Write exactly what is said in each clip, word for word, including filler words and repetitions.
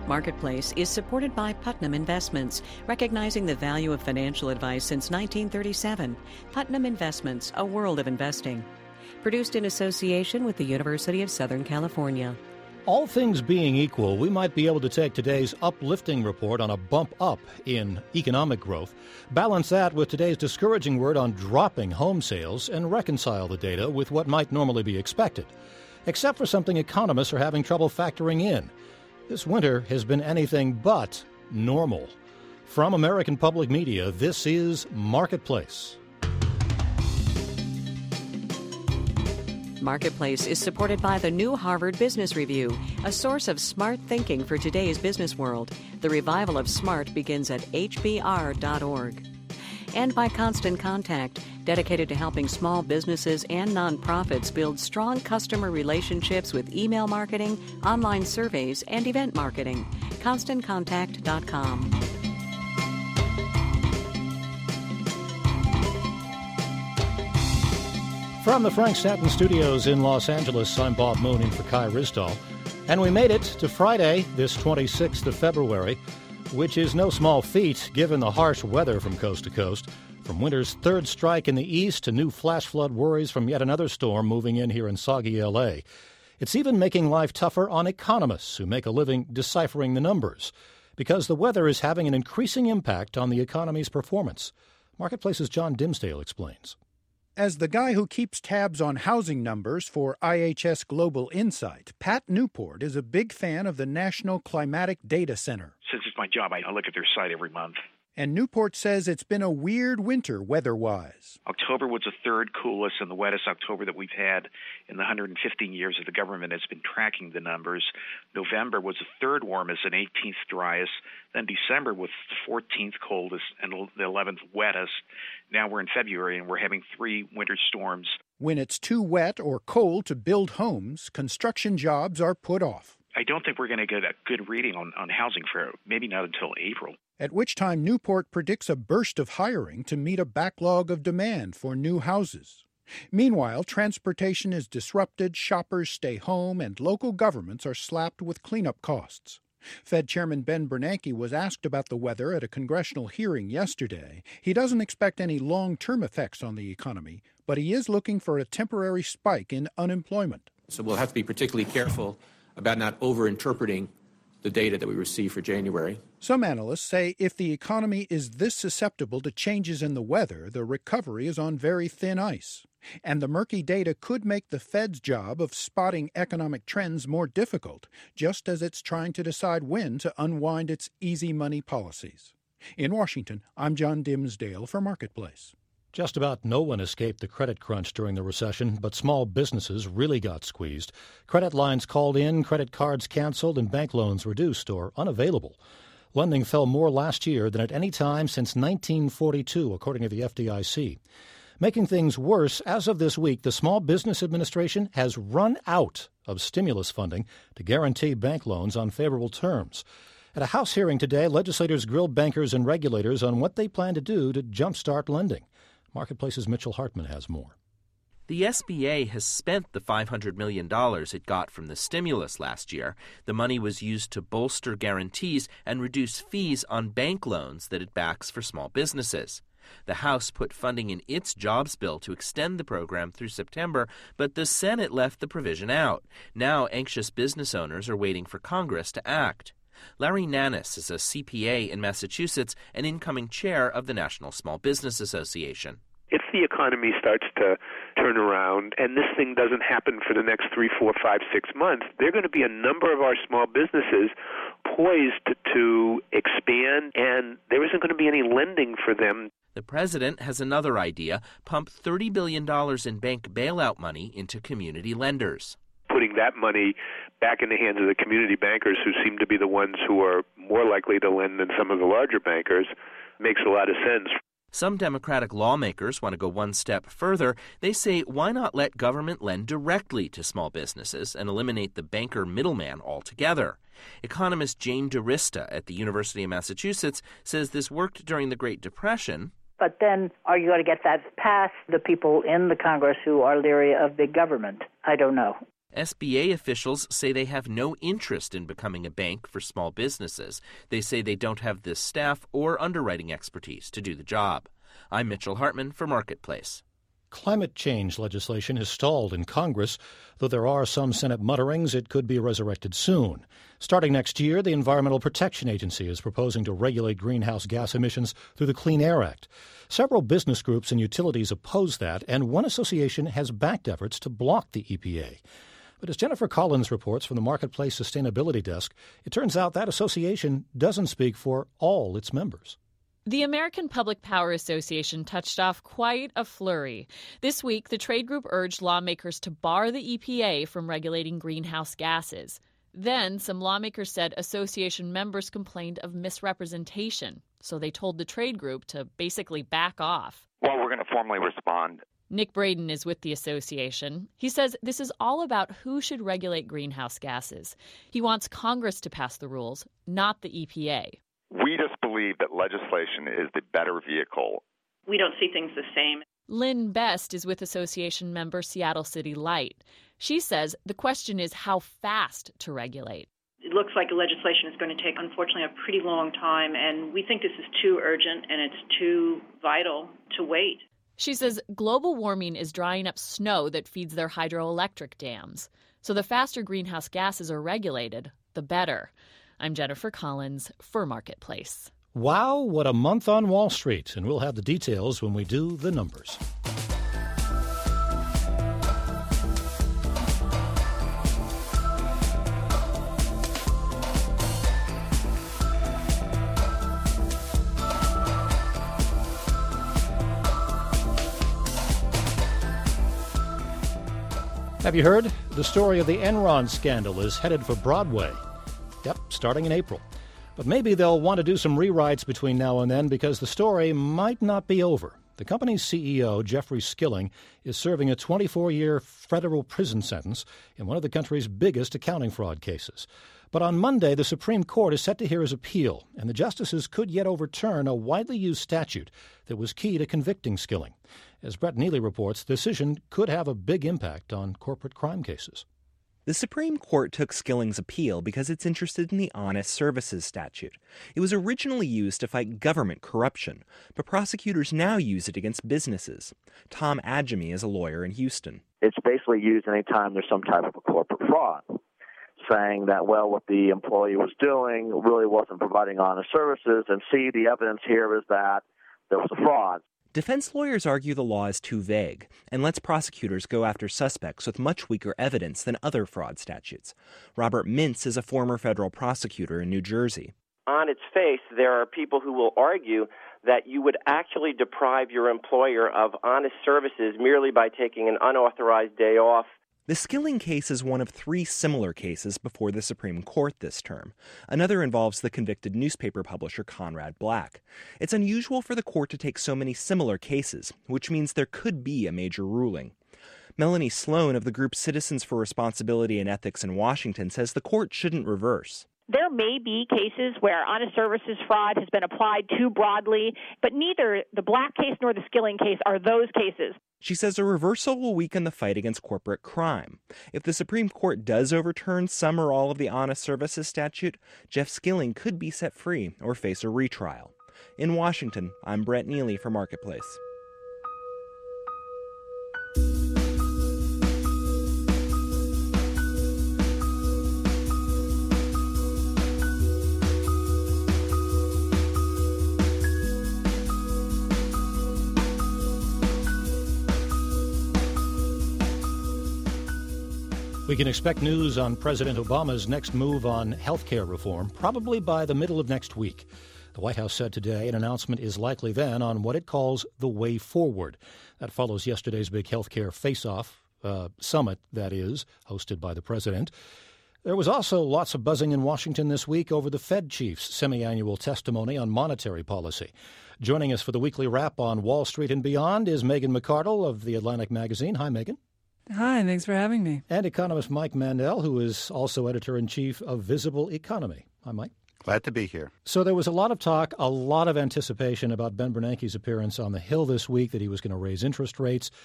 Marketplace is supported by Putnam Investments, recognizing the value of financial advice since nineteen thirty-seven. Putnam Investments, a world of investing. Produced in association with the University of Southern California. All things being equal, we might be able to take today's uplifting report on a bump up in economic growth, balance that with today's discouraging word on dropping home sales, and reconcile the data with what might normally be expected. Except for something economists are having trouble factoring in. This winter has been anything but normal. From American Public Media, this is Marketplace. Marketplace is supported by the new Harvard Business Review, a source of smart thinking for today's business world. The revival of smart begins at H B R dot org. And by Constant Contact, dedicated to helping small businesses and nonprofits build strong customer relationships with email marketing, online surveys, and event marketing. constant contact dot com. From the Frank Stanton Studios in Los Angeles, I'm Bob Moon in for Kai Risdall. And we made it to Friday, this twenty-sixth of February, which is no small feat given the harsh weather from coast to coast. From winter's third strike in the east to new flash flood worries from yet another storm moving in here in soggy L A. It's even making life tougher on economists who make a living deciphering the numbers, because the weather is having an increasing impact on the economy's performance. Marketplace's John Dimsdale explains. As the guy who keeps tabs on housing numbers for I H S Global Insight, Pat Newport is a big fan of the National Climatic Data Center. Since it's my job, I look at their site every month. And Newport says it's been a weird winter weather-wise. October was the third coolest and the wettest October that we've had in the one hundred fifteen years that the government has been tracking the numbers. November was the third warmest and eighteenth driest. Then December was the fourteenth coldest and the eleventh wettest. Now we're in February and we're having three winter storms. When it's too wet or cold to build homes, construction jobs are put off. I don't think we're going to get a good reading on, on housing for maybe not until April. At which time Newport predicts a burst of hiring to meet a backlog of demand for new houses. Meanwhile, transportation is disrupted, shoppers stay home, and local governments are slapped with cleanup costs. Fed Chairman Ben Bernanke was asked about the weather at a congressional hearing yesterday. He doesn't expect any long-term effects on the economy, but he is looking for a temporary spike in unemployment. So we'll have to be particularly careful about not over-interpreting the data that we receive for January. Some analysts say if the economy is this susceptible to changes in the weather, the recovery is on very thin ice. And the murky data could make the Fed's job of spotting economic trends more difficult, just as it's trying to decide when to unwind its easy money policies. In Washington, I'm John Dimsdale for Marketplace. Just about no one escaped the credit crunch during the recession, but small businesses really got squeezed. Credit lines called in, credit cards canceled, and bank loans reduced or unavailable. Lending fell more last year than at any time since nineteen forty-two, according to the F D I C. Making things worse, as of this week, the Small Business Administration has run out of stimulus funding to guarantee bank loans on favorable terms. At a House hearing today, legislators grilled bankers and regulators on what they plan to do to jumpstart lending. Marketplace's Mitchell Hartman has more. The S B A has spent the five hundred million dollars it got from the stimulus last year. The money was used to bolster guarantees and reduce fees on bank loans that it backs for small businesses. The House put funding in its jobs bill to extend the program through September, but the Senate left the provision out. Now anxious business owners are waiting for Congress to act. Larry Nannis is a C P A in Massachusetts and incoming chair of the National Small Business Association. If the economy starts to turn around and this thing doesn't happen for the next three, four, five, six months, there are going to be a number of our small businesses poised to expand, and there isn't going to be any lending for them. The president has another idea: pump thirty billion dollars in bank bailout money into community lenders. Putting that money back in the hands of the community bankers, who seem to be the ones who are more likely to lend than some of the larger bankers, makes a lot of sense. Some Democratic lawmakers want to go one step further. They say, why not let government lend directly to small businesses and eliminate the banker middleman altogether? Economist Jane DiRista at the University of Massachusetts says this worked during the Great Depression. But then are you going to get that past the people in the Congress who are leery of big government? I don't know. S B A officials say they have no interest in becoming a bank for small businesses. They say they don't have the staff or underwriting expertise to do the job. I'm Mitchell Hartman for Marketplace. Climate change legislation has stalled in Congress. Though there are some Senate mutterings, it could be resurrected soon. Starting next year, the Environmental Protection Agency is proposing to regulate greenhouse gas emissions through the Clean Air Act. Several business groups and utilities oppose that, and one association has backed efforts to block the E P A. But as Jennifer Collins reports from the Marketplace Sustainability Desk, it turns out that association doesn't speak for all its members. The American Public Power Association touched off quite a flurry. This week, the trade group urged lawmakers to bar the E P A from regulating greenhouse gases. Then, some lawmakers said association members complained of misrepresentation, so they told the trade group to basically back off. Well, we're going to formally respond. Nick Braden is with the association. He says this is all about who should regulate greenhouse gases. He wants Congress to pass the rules, not the E P A. We just believe that legislation is the better vehicle. We don't see things the same. Lynn Best is with association member Seattle City Light. She says the question is how fast to regulate. It looks like legislation is going to take, unfortunately, a pretty long time, and we think this is too urgent and it's too vital to wait. She says global warming is drying up snow that feeds their hydroelectric dams. So the faster greenhouse gases are regulated, the better. I'm Jennifer Collins for Marketplace. Wow, what a month on Wall Street. And we'll have the details when we do the numbers. Have you heard? The story of the Enron scandal is headed for Broadway. Yep, starting in April. But maybe they'll want to do some rewrites between now and then because the story might not be over. The company's C E O, Jeffrey Skilling, is serving a twenty-four-year federal prison sentence in one of the country's biggest accounting fraud cases. But on Monday, the Supreme Court is set to hear his appeal, and the justices could yet overturn a widely used statute that was key to convicting Skilling. As Brett Neely reports, the decision could have a big impact on corporate crime cases. The Supreme Court took Skilling's appeal because it's interested in the Honest Services statute. It was originally used to fight government corruption, but prosecutors now use it against businesses. Tom Adjemi is a lawyer in Houston. It's basically used anytime there's some type of a corporate fraud, saying that, well, what the employee was doing really wasn't providing honest services, and see, the evidence here is that there was a fraud. Defense lawyers argue the law is too vague and lets prosecutors go after suspects with much weaker evidence than other fraud statutes. Robert Mintz is a former federal prosecutor in New Jersey. On its face, there are people who will argue that you would actually deprive your employer of honest services merely by taking an unauthorized day off. The Skilling case is one of three similar cases before the Supreme Court this term. Another involves the convicted newspaper publisher Conrad Black. It's unusual for the court to take so many similar cases, which means there could be a major ruling. Melanie Sloan of the group Citizens for Responsibility and Ethics in Washington says the court shouldn't reverse. There may be cases where honest services fraud has been applied too broadly, but neither the Black case nor the Skilling case are those cases. She says a reversal will weaken the fight against corporate crime. If the Supreme Court does overturn some or all of the Honest Services statute, Jeff Skilling could be set free or face a retrial. In Washington, I'm Brett Neely for Marketplace. We can expect news on President Obama's next move on health care reform probably by the middle of next week. The White House said today an announcement is likely then on what it calls the way forward. That follows yesterday's big health care face-off uh, summit, that is, hosted by the president. There was also lots of buzzing in Washington this week over the Fed chief's semi-annual testimony on monetary policy. Joining us for the weekly wrap on Wall Street and beyond is Megan McArdle of The Atlantic Magazine. Hi, Megan. Hi, thanks for having me. And economist Mike Mandel, who is also editor-in-chief of Visible Economy. Hi, Mike. Glad to be here. So there was a lot of talk, a lot of anticipation about Ben Bernanke's appearance on the Hill this week, that he was going to raise interest rates.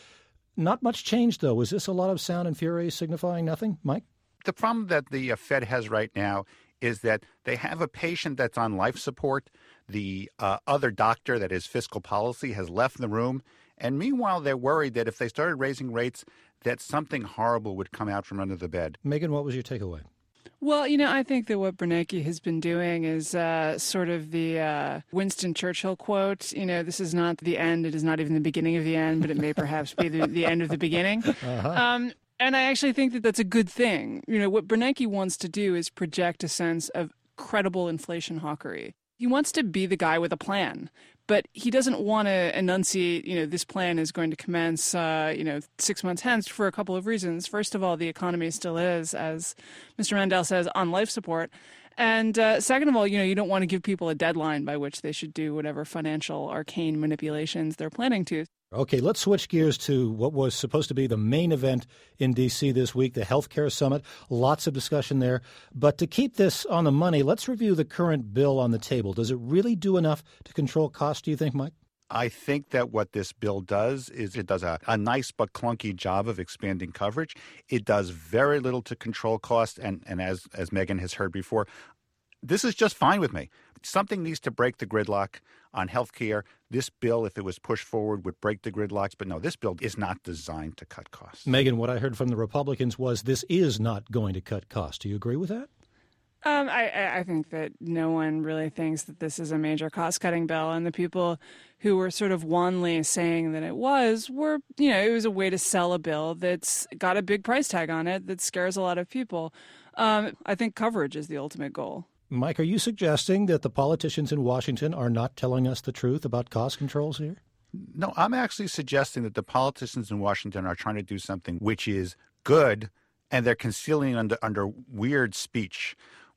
Not much change, though. Is this a lot of sound and fury signifying nothing? Mike? The problem that the uh, Fed has right now is that they have a patient that's on life support. The uh, other doctor, that is fiscal policy, has left the room. And meanwhile, they're worried that if they started raising rates, that something horrible would come out from under the bed. Megan, what was your takeaway? Well, you know, I think that what Bernanke has been doing is uh, sort of the uh, Winston Churchill quote, you know, this is not the end, it is not even the beginning of the end, but it may perhaps be the, the end of the beginning. Uh-huh. Um, and I actually think that that's a good thing. You know, what Bernanke wants to do is project a sense of credible inflation hawkery. He wants to be the guy with a plan, but he doesn't want to enunciate, you know, this plan is going to commence, uh, you know, six months hence for a couple of reasons. First of all, the economy still is, as Mister Mandel says, on life support. And uh, second of all, you know, you don't want to give people a deadline by which they should do whatever financial arcane manipulations they're planning to. Okay, let's switch gears to what was supposed to be the main event in D C this week, the Healthcare Summit. Lots of discussion there. But to keep this on the money, let's review the current bill on the table. Does it really do enough to control costs, do you think, Mike? I think that what this bill does is it does a, a nice but clunky job of expanding coverage. It does very little to control costs. And, and as, as Megan has heard before, this is just fine with me. Something needs to break the gridlock on health care. This bill, if it was pushed forward, would break the gridlocks. But no, this bill is not designed to cut costs. Megan, what I heard from the Republicans was this is not going to cut costs. Do you agree with that? Um, I, I think that no one really thinks that this is a major cost-cutting bill, and the people who were sort of wanly saying that it was were, you know, it was a way to sell a bill that's got a big price tag on it that scares a lot of people. Um, I think coverage is the ultimate goal. Mike, are you suggesting that the politicians in Washington are not telling us the truth about cost controls here? No, I'm actually suggesting that the politicians in Washington are trying to do something which is good, and they're concealing under under weird speech.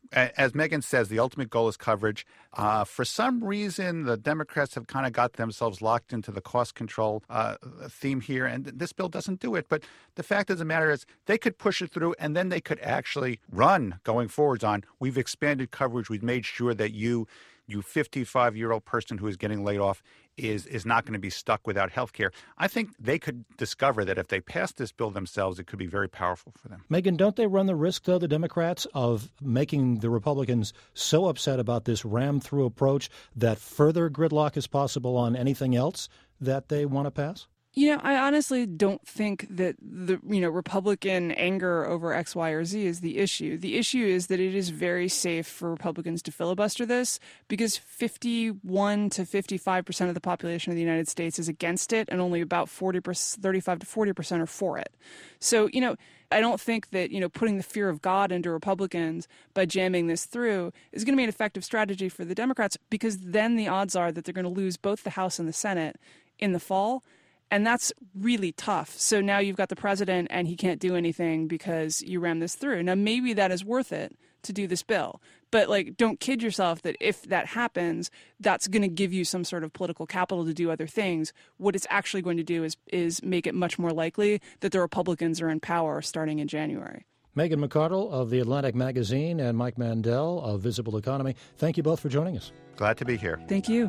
As Megan says, the ultimate goal is coverage. Uh, for some reason, the Democrats have kind of got themselves locked into the cost control uh, theme here, and this bill doesn't do it. But the fact of the matter is they could push it through, and then they could actually run going forwards on, we've expanded coverage, we've made sure that you, you fifty-five-year-old person who is getting laid off is is not going to be stuck without health care. I think they could discover that if they passed this bill themselves, it could be very powerful for them. Megan, don't they run the risk, though, the Democrats, of making the Republicans so upset about this ram-through approach that further gridlock is possible on anything else that they want to pass? You know, I honestly don't think that the, you know, Republican anger over X, Y, or Z is the issue. The issue is that it is very safe for Republicans to filibuster this because fifty-one to fifty-five percent of the population of the United States is against it, and only about forty percent, thirty-five to forty percent are for it. So, you know, I don't think that, you know, putting the fear of God into Republicans by jamming this through is going to be an effective strategy for the Democrats, because then the odds are that they're going to lose both the House and the Senate in the fall. And that's really tough. So now you've got the president and he can't do anything because you ram this through. Now, maybe that is worth it to do this bill. But, like, don't kid yourself that if that happens, that's going to give you some sort of political capital to do other things. What it's actually going to do is is make it much more likely that the Republicans are in power starting in January. Megan McArdle of The Atlantic Magazine and Mike Mandel of Visible Economy, thank you both for joining us. Glad to be here. Thank you.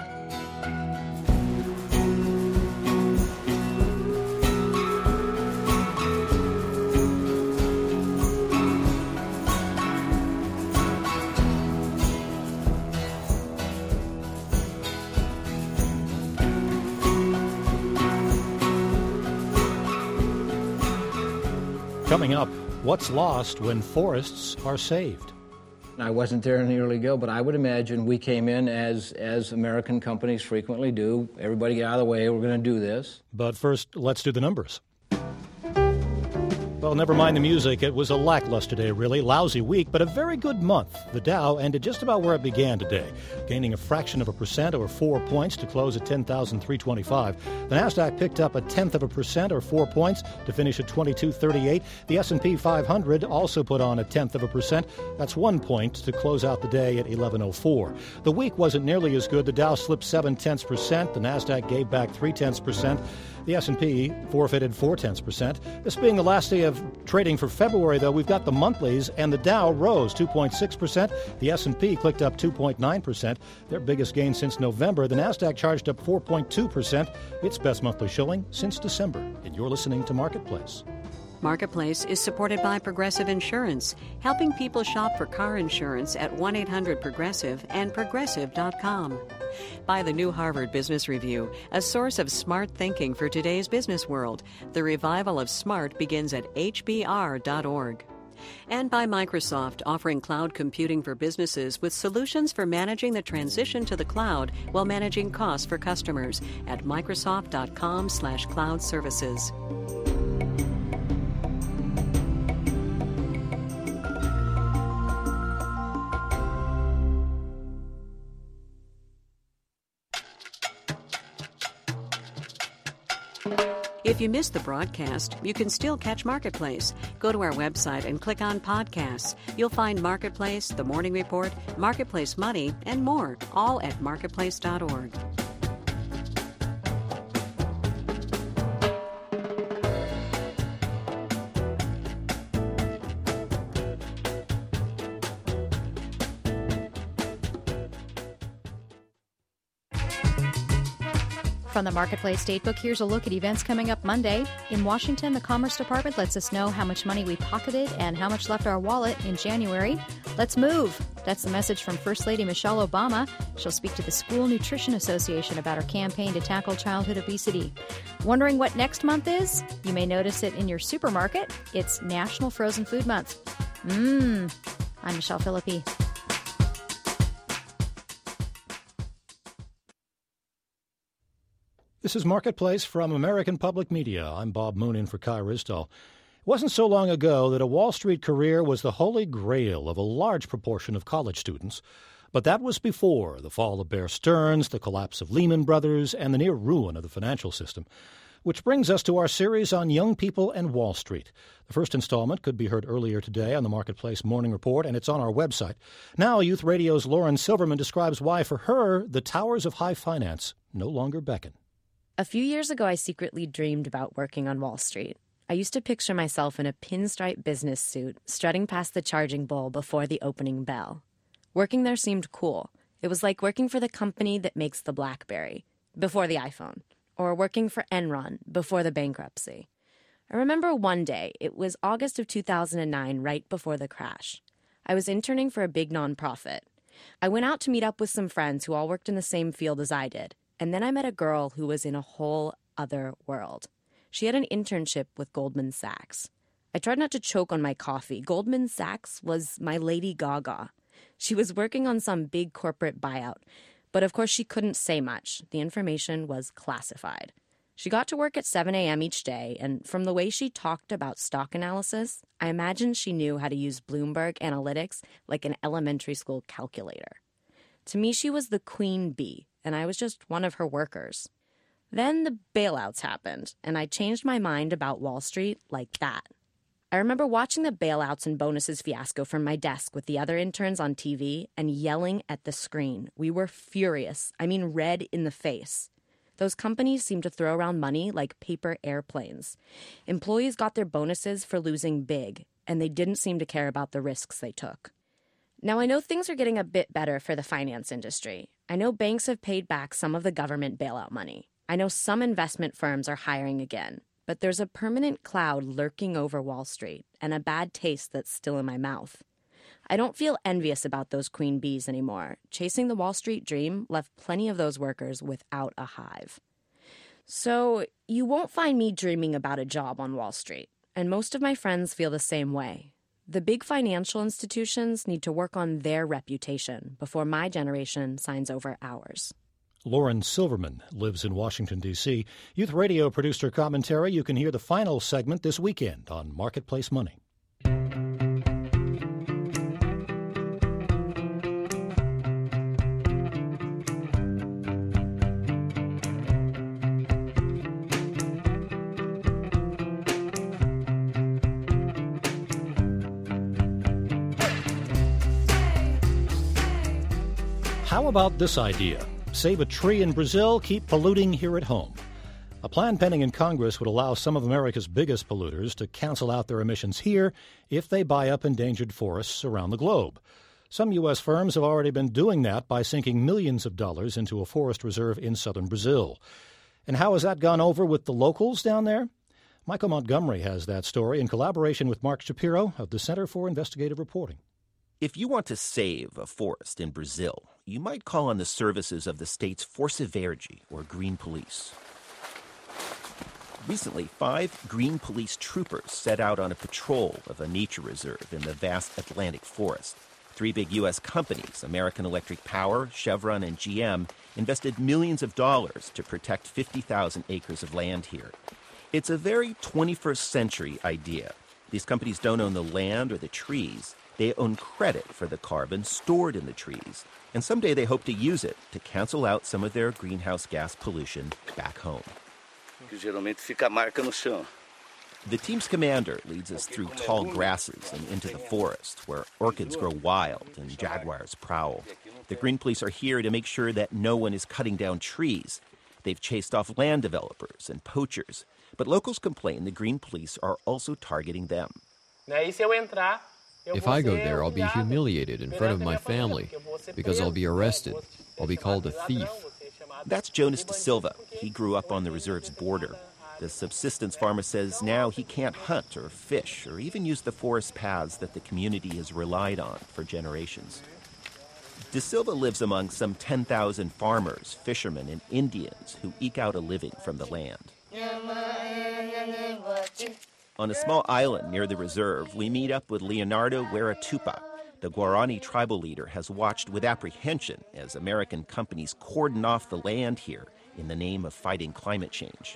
Coming up, what's lost when forests are saved? I wasn't there in the early go, but I would imagine we came in as as American companies frequently do. Everybody get out of the way, we're going to do this. But first, let's do the numbers. Well, never mind the music. It was a lackluster day, really. Lousy week, but a very good month. The Dow ended just about where it began today, gaining a fraction of a percent or four points to close at ten thousand three hundred twenty-five. The Nasdaq picked up a tenth of a percent or four points to finish at twenty-two thirty-eight. The S and P five hundred also put on a tenth of a percent. That's one point to close out the day at eleven oh four. The week wasn't nearly as good. The Dow slipped seven tenths percent. The Nasdaq gave back three tenths percent. The S and P forfeited four-tenths percent. This being the last day of trading for February, though, we've got the monthlies, and the Dow rose two point six percent. The S and P clicked up two point nine percent, their biggest gain since November. The Nasdaq charged up four point two percent, its best monthly showing since December. And you're listening to Marketplace. Marketplace is supported by Progressive Insurance, helping people shop for car insurance at one eight hundred Progressive and Progressive dot com. By the new Harvard Business Review, a source of smart thinking for today's business world. The revival of smart begins at H B R dot org. And by Microsoft, offering cloud computing for businesses with solutions for managing the transition to the cloud while managing costs for customers at Microsoft dot com slash cloud services. If you missed the broadcast, you can still catch Marketplace. Go to our website and click on podcasts. You'll find Marketplace, The Morning Report, Marketplace Money, and more, all at marketplace dot org. From the Marketplace Datebook, here's a look at events coming up Monday. In Washington, the Commerce Department lets us know how much money we pocketed and how much left our wallet in January. Let's move. That's the message from First Lady Michelle Obama. She'll speak to the School Nutrition Association about her campaign to tackle childhood obesity. Wondering what next month is? You may notice it in your supermarket. It's National Frozen Food Month. Mmm. I'm Michelle Philippi. This is Marketplace from American Public Media. I'm Bob Moon in for Kai Risdall. It wasn't so long ago that a Wall Street career was the holy grail of a large proportion of college students. But that was before the fall of Bear Stearns, the collapse of Lehman Brothers, and the near ruin of the financial system. Which brings us to our series on young people and Wall Street. The first installment could be heard earlier today on the Marketplace Morning Report, and it's on our website. Now, Youth Radio's Lauren Silverman describes why, for her, the towers of high finance no longer beckon. A few years ago, I secretly dreamed about working on Wall Street. I used to picture myself in a pinstripe business suit, strutting past the charging bowl before the opening bell. Working there seemed cool. It was like working for the company that makes the BlackBerry, before the iPhone, or working for Enron, before the bankruptcy. I remember one day, it was August of two thousand nine, right before the crash. I was interning for a big nonprofit. I went out to meet up with some friends who all worked in the same field as I did. And then I met a girl who was in a whole other world. She had an internship with Goldman Sachs. I tried not to choke on my coffee. Goldman Sachs was my Lady Gaga. She was working on some big corporate buyout. But of course she couldn't say much. The information was classified. She got to work at seven a.m. each day, and from the way she talked about stock analysis, I imagined she knew how to use Bloomberg Analytics like an elementary school calculator. To me, she was the queen bee, and I was just one of her workers. Then the bailouts happened, and I changed my mind about Wall Street like that. I remember watching the bailouts and bonuses fiasco from my desk with the other interns on T V and yelling at the screen. We were furious. I mean, red in the face. Those companies seemed to throw around money like paper airplanes. Employees got their bonuses for losing big, and they didn't seem to care about the risks they took. Now, I know things are getting a bit better for the finance industry. I know banks have paid back some of the government bailout money. I know some investment firms are hiring again. But there's a permanent cloud lurking over Wall Street and a bad taste that's still in my mouth. I don't feel envious about those queen bees anymore. Chasing the Wall Street dream left plenty of those workers without a hive. So you won't find me dreaming about a job on Wall Street. And most of my friends feel the same way. The big financial institutions need to work on their reputation before my generation signs over ours. Lauren Silverman lives in Washington, D C Youth Radio produced her commentary. You can hear the final segment this weekend on Marketplace Money. How about this idea? Save a tree in Brazil, keep polluting here at home. A plan pending in Congress would allow some of America's biggest polluters to cancel out their emissions here if they buy up endangered forests around the globe. Some U S firms have already been doing that by sinking millions of dollars into a forest reserve in southern Brazil. And how has that gone over with the locals down there? Michael Montgomery has that story in collaboration with Mark Shapiro of the Center for Investigative Reporting. If you want to save a forest in Brazil, you might call on the services of the state's Força Verde, or Green Police. Recently, five Green Police troopers set out on a patrol of a nature reserve in the vast Atlantic forest. Three big U S companies, American Electric Power, Chevron, and G M, invested millions of dollars to protect fifty thousand acres of land here. It's a very twenty-first century idea. These companies don't own the land or the trees. They own credit for the carbon stored in the trees. And someday they hope to use it to cancel out some of their greenhouse gas pollution back home. The team's commander leads us through tall grasses and into the forest, where orchids grow wild and jaguars prowl. The Green Police are here to make sure that no one is cutting down trees. They've chased off land developers and poachers. But locals complain the Green Police are also targeting them. If I go there, I'll be humiliated in front of my family because I'll be arrested. I'll be called a thief. That's Jonas da Silva. He grew up on the reserve's border. The subsistence farmer says now he can't hunt or fish or even use the forest paths that the community has relied on for generations. Da Silva lives among some ten thousand farmers, fishermen, and Indians who eke out a living from the land. On a small island near the reserve, we meet up with Leonardo Gueratupa. The Guarani tribal leader has watched with apprehension as American companies cordon off the land here in the name of fighting climate change.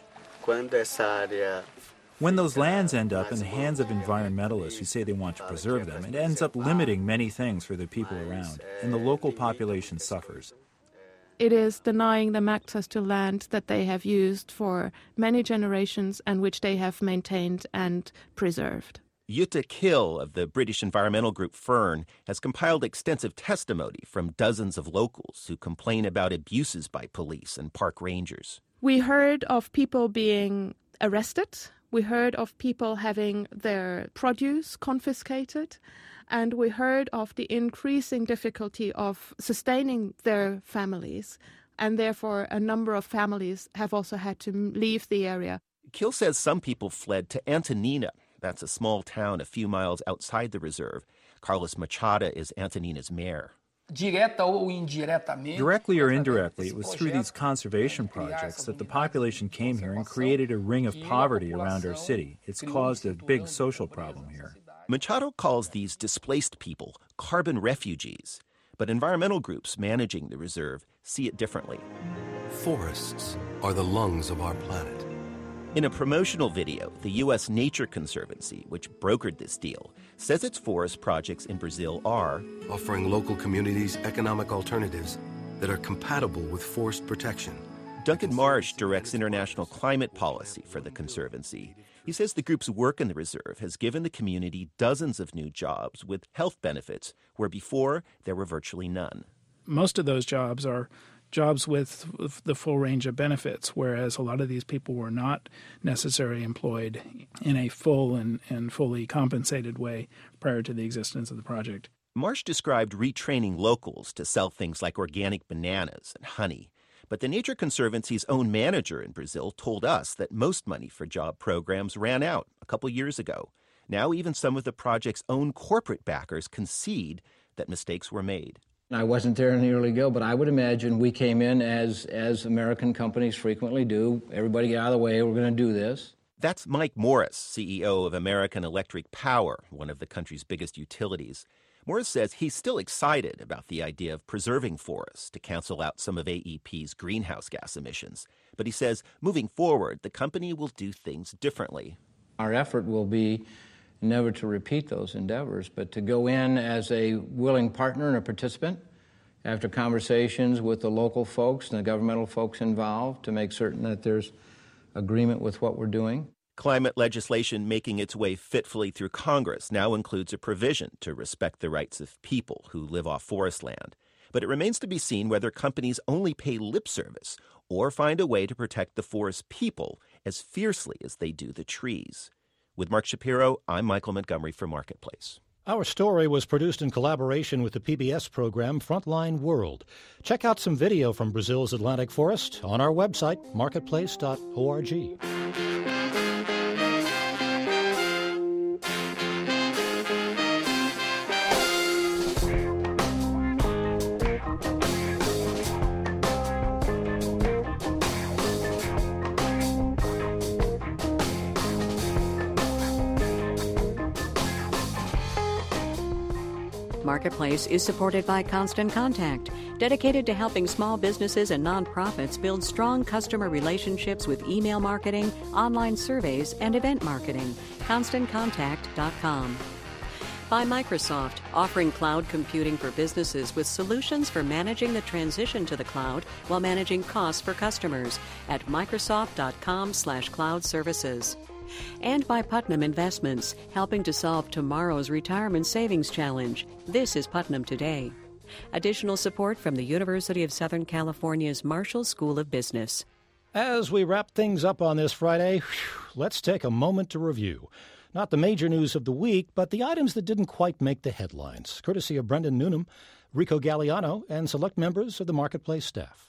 When those lands end up in the hands of environmentalists who say they want to preserve them, it ends up limiting many things for the people around, and the local population suffers. It is denying them access to land that they have used for many generations and which they have maintained and preserved. Jutta Kill of the British environmental group Fern has compiled extensive testimony from dozens of locals who complain about abuses by police and park rangers. We heard of people being arrested. We heard of people having their produce confiscated. And we heard of the increasing difficulty of sustaining their families. And therefore, a number of families have also had to leave the area. Kill says some people fled to Antonina. That's a small town a few miles outside the reserve. Carlos Machado is Antonina's mayor. Directly or indirectly, it was through these conservation projects that the population came here and created a ring of poverty around our city. It's caused a big social problem here. Machado calls these displaced people carbon refugees, but environmental groups managing the reserve see it differently. Forests are the lungs of our planet. In a promotional video, the U S Nature Conservancy, which brokered this deal, says its forest projects in Brazil are offering local communities economic alternatives that are compatible with forest protection. Duncan Marsh directs international climate policy for the Conservancy. He says the group's work in the reserve has given the community dozens of new jobs with health benefits, where before there were virtually none. Most of those jobs are jobs with the full range of benefits, whereas a lot of these people were not necessarily employed in a full and, and fully compensated way prior to the existence of the project. Marsh described retraining locals to sell things like organic bananas and honey. But the Nature Conservancy's own manager in Brazil told us that most money for job programs ran out a couple years ago. Now even some of the project's own corporate backers concede that mistakes were made. I wasn't there in the early go, but I would imagine we came in as as American companies frequently do. Everybody get out of the way, we're going to do this. That's Mike Morris, C E O of American Electric Power, one of the country's biggest utilities. Morris says he's still excited about the idea of preserving forests to cancel out some of A E P's greenhouse gas emissions. But he says moving forward, the company will do things differently. Our effort will be never to repeat those endeavors, but to go in as a willing partner and a participant after conversations with the local folks and the governmental folks involved to make certain that there's agreement with what we're doing. Climate legislation making its way fitfully through Congress now includes a provision to respect the rights of people who live off forest land. But it remains to be seen whether companies only pay lip service or find a way to protect the forest people as fiercely as they do the trees. With Mark Shapiro, I'm Michael Montgomery for Marketplace. Our story was produced in collaboration with the P B S program Frontline World. Check out some video from Brazil's Atlantic Forest on our website, marketplace dot org. Marketplace is supported by Constant Contact, dedicated to helping small businesses and nonprofits build strong customer relationships with email marketing, online surveys, and event marketing. constant contact dot com. By Microsoft, offering cloud computing for businesses with solutions for managing the transition to the cloud while managing costs for customers at microsoft dot com slash cloud services. And by Putnam Investments, helping to solve tomorrow's retirement savings challenge. This is Putnam Today. Additional support from the University of Southern California's Marshall School of Business. As we wrap things up on this Friday, whew, let's take a moment to review. Not the major news of the week, but the items that didn't quite make the headlines, courtesy of Brendan Noonan, Rico Galliano, and select members of the Marketplace staff.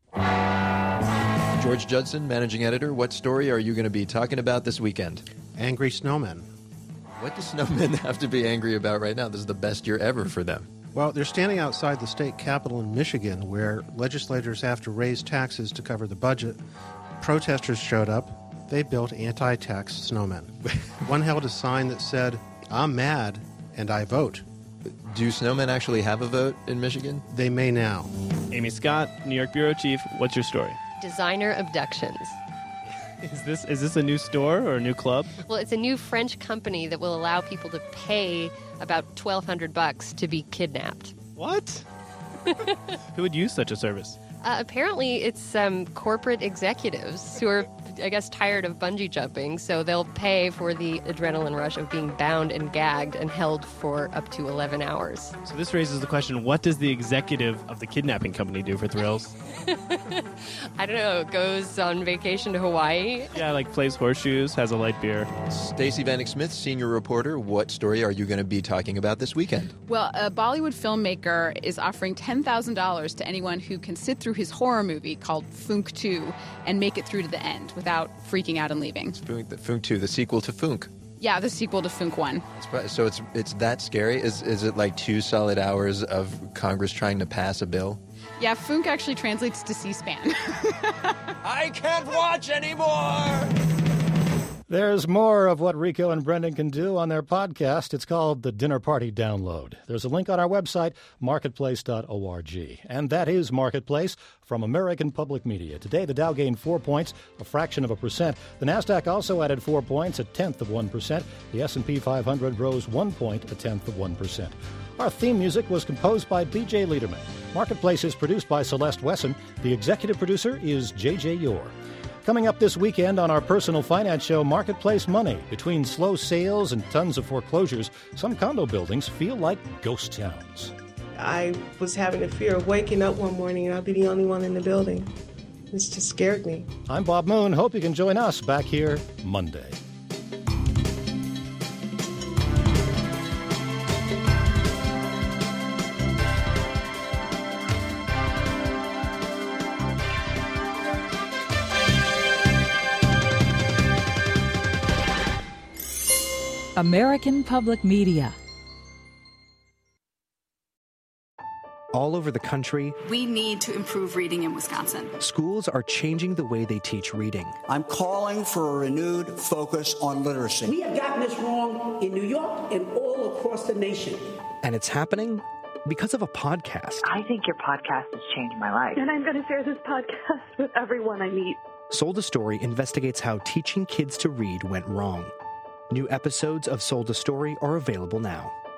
George Judson, managing editor, what story are you going to be talking about this weekend? Angry snowmen. What do snowmen have to be angry about right now? This is the best year ever for them. Well, they're standing outside the state capitol in Michigan, where legislators have to raise taxes to cover the budget. Protesters showed up. They built anti-tax snowmen. One held a sign that said, "I'm mad, and I vote." Do snowmen actually have a vote in Michigan? They may now. Amy Scott, New York Bureau Chief, what's your story? Designer Abductions. Is this is this a new store or a new club? Well, it's a new French company that will allow people to pay about twelve hundred bucks to be kidnapped. What? Who would use such a service? Uh, apparently, it's um, corporate executives who are, I guess, tired of bungee jumping, so they'll pay for the adrenaline rush of being bound and gagged and held for up to eleven hours. So this raises the question, what does the executive of the kidnapping company do for thrills? I don't know, goes on vacation to Hawaii? Yeah, like plays horseshoes, has a light beer. Stacey Vanek Smith, senior reporter, what story are you going to be talking about this weekend? Well, a Bollywood filmmaker is offering ten thousand dollars to anyone who can sit through his horror movie called Funk two and make it through to the end without freaking out and leaving. Funk, Funk two, the sequel to Funk. Yeah, the sequel to Funk one. It's, so it's it's that scary? Is is it like two solid hours of Congress trying to pass a bill? Yeah, Funk actually translates to C-SPAN. I can't watch anymore! There's more of what Rico and Brendan can do on their podcast. It's called The Dinner Party Download. There's a link on our website, marketplace dot org. And that is Marketplace from American Public Media. Today, the Dow gained four points, a fraction of a percent. The Nasdaq also added four points, a tenth of one percent. The S and P five hundred rose one point, a tenth of one percent. Our theme music was composed by B J Liederman. Marketplace is produced by Celeste Wesson. The executive producer is J J Yore. Coming up this weekend on our personal finance show, Marketplace Money. Between slow sales and tons of foreclosures, some condo buildings feel like ghost towns. I was having a fear of waking up one morning and I'll be the only one in the building. This just scared me. I'm Bob Moon. Hope you can join us back here Monday. American Public Media. All over the country, we need to improve reading in Wisconsin. Schools are changing the way they teach reading. I'm calling for a renewed focus on literacy. We have gotten this wrong in New York and all across the nation. And it's happening because of a podcast. I think your podcast has changed my life. And I'm going to share this podcast with everyone I meet. Sold a Story investigates how teaching kids to read went wrong. New episodes of Sold a Story are available now.